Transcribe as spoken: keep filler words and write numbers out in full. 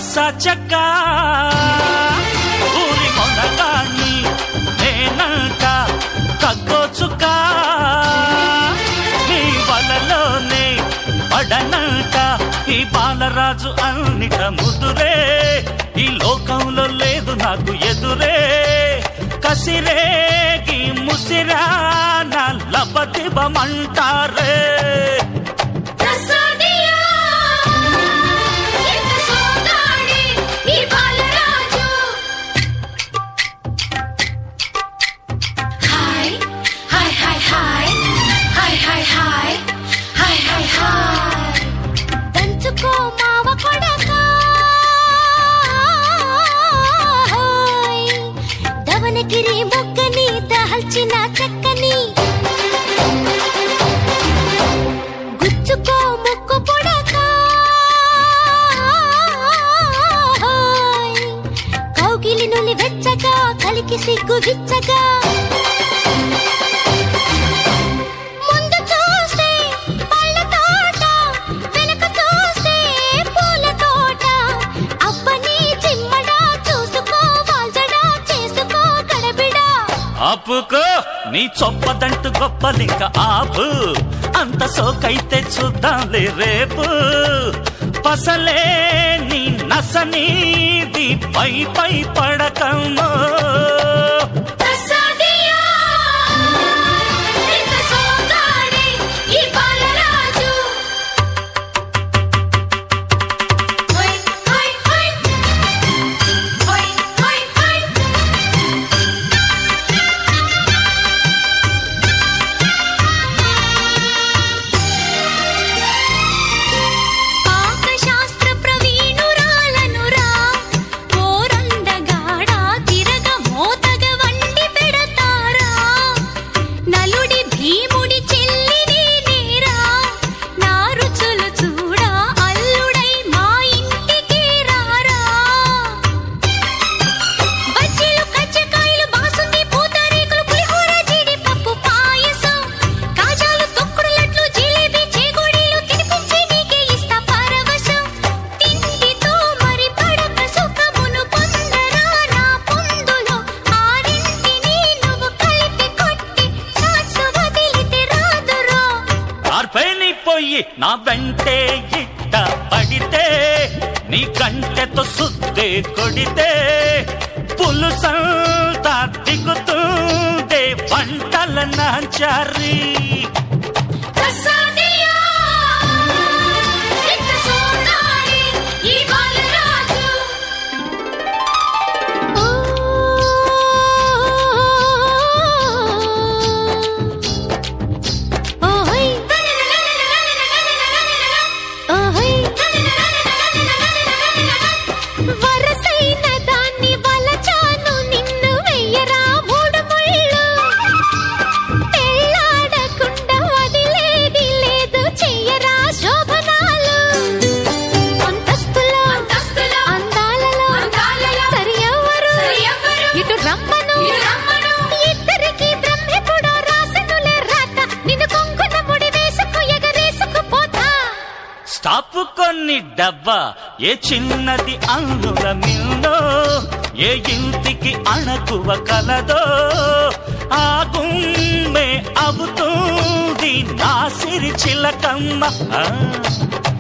సచక ఊరి మొనగాన్ని నేనంట తగ్గోచుక ఈ వలలోనే పడనంట ఈ బాలరాజు అన్నిట ముదురే ఈ లోకంలో లేదు నాకు ఎదురే కసిరేగి ముసిరా నా లబదిబమంటారే దవనగిరి మొగ్గని దహల్చిన చక్కని గుచ్చుకో ముక్కు పొడక కౌగిలి నులి వెచ్చగా కలికి సిగ్గు విచ్చగా ఆపుకో నీ చొప్పదంటు గొప్పలింక ఆపు అంత సోకైతే చూద్దాంలే రేపు పసలే నీ నసనీది పై పై పడకమ్మో నా వెంటే ఇట్ట పడితే నీ కంటెతో సుద్దే కొడితే పులుసంతా దిగుతుందే పంటల నాచారి స్టాపుకొని డబ్బా ఏ చిన్నది అందుల మిల్నో ఏ ఇంటికి అణకువ కలదో ఆ గుమ్మే అవుతుంది నా సిరి చిలకమ్మ.